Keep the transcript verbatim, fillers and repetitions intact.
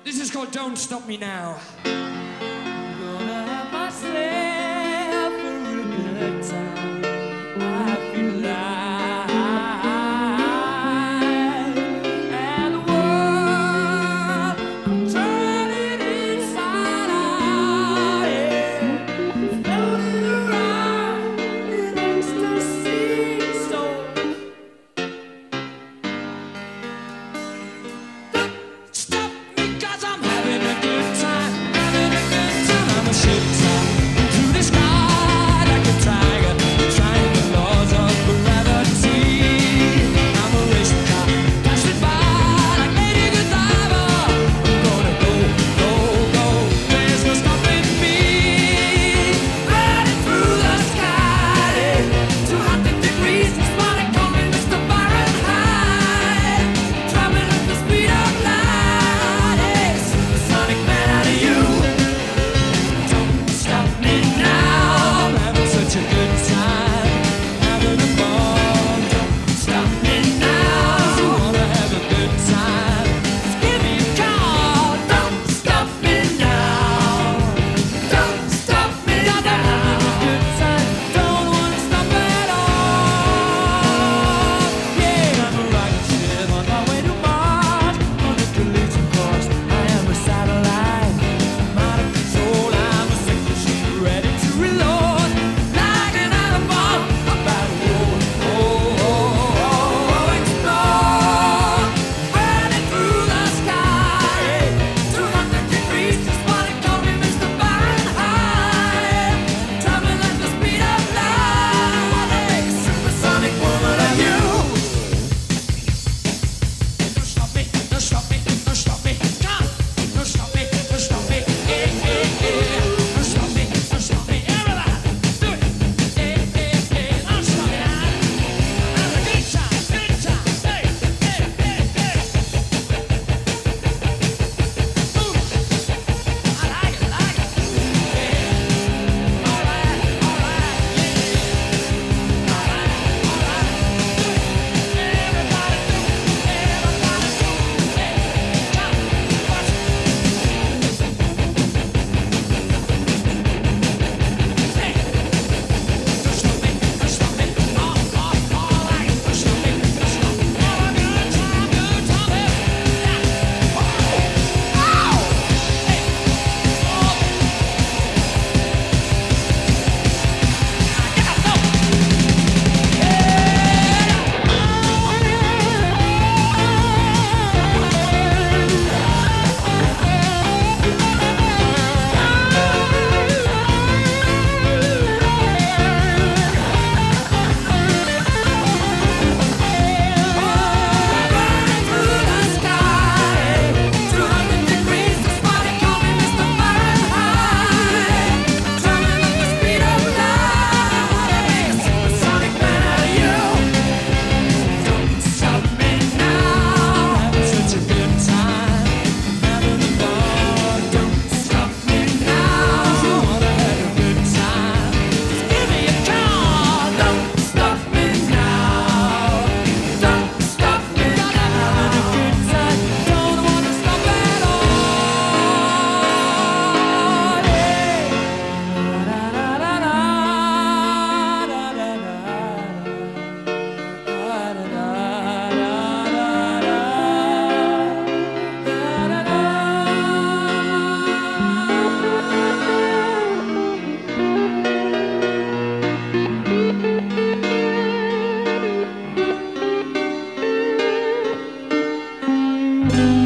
This is called Don't Stop Me Now. Gonna have myself a good time. I feel alive, and the world I'm turning inside out, yeah. Floating around in ecstasy, so Stop me 'cause I'm having a good time, having a good time. I'm a ship top to the sky like a tiger, trying the laws of gravity. I'm a race car passing by like Lady Godiva. I'm gonna go, go, go. There's no stopping me. Riding through the sky, two hundred degrees. It's what I call me Mister Fahrenheit. Traveling at the speed of light. Hey, supersonic man out of you. Don't stop me now. I'm having such a good time, having a ball. Don't stop me now. You wanna have a good time? Just give me a call. Don't stop me now. Don't stop me now. I'm having a good time. Don't wanna stop at all. Yeah, I'm a rocket ship on my way to Mars. On the collision course, I am a satellite. I'm out of control. I'm a sick machine ready to reload. Like an atom bomb, I'm about to roll. Oh, oh, oh, oh, explode. Burning through the sky. two hundred degrees, just wanna call me Mister Fahrenheit. Traveling at the speed of light. Hey, supersonic woman of you. Don't stop me, don't stop me, don't stop me. Come, don't stop me, don't stop me. Eh, eh, eh. Don't stop me, don't stop me. Everybody, do it. Eh, eh, eh. Don't stop me. Have a good time, good time. Hey, hey, hey, hey. Ooh, I like it, like it. Yeah. All right, all right, yeah. All right, all right. Do it. Everybody do it. Everybody do it. Hey, come, watch it. Hey, don't stop me, don't stop me. All, all, all right. Don't stop me, don't stop me. Have a good time, good time. Hey, yeah. Oh, ow. Hey, oh. I gotta go. Burning through the sky, two hundred degrees. That's why they call me Mister Fahrenheit. Traveling at the speed of light. Supersonic man out of you. Don't stop me now. Having such a good time, having a ball. Don't stop me now. You wanna have a good time? Just give me a call. Don't stop me now. Don't stop me now. Having a good time. Don't wanna stop at all. Hey.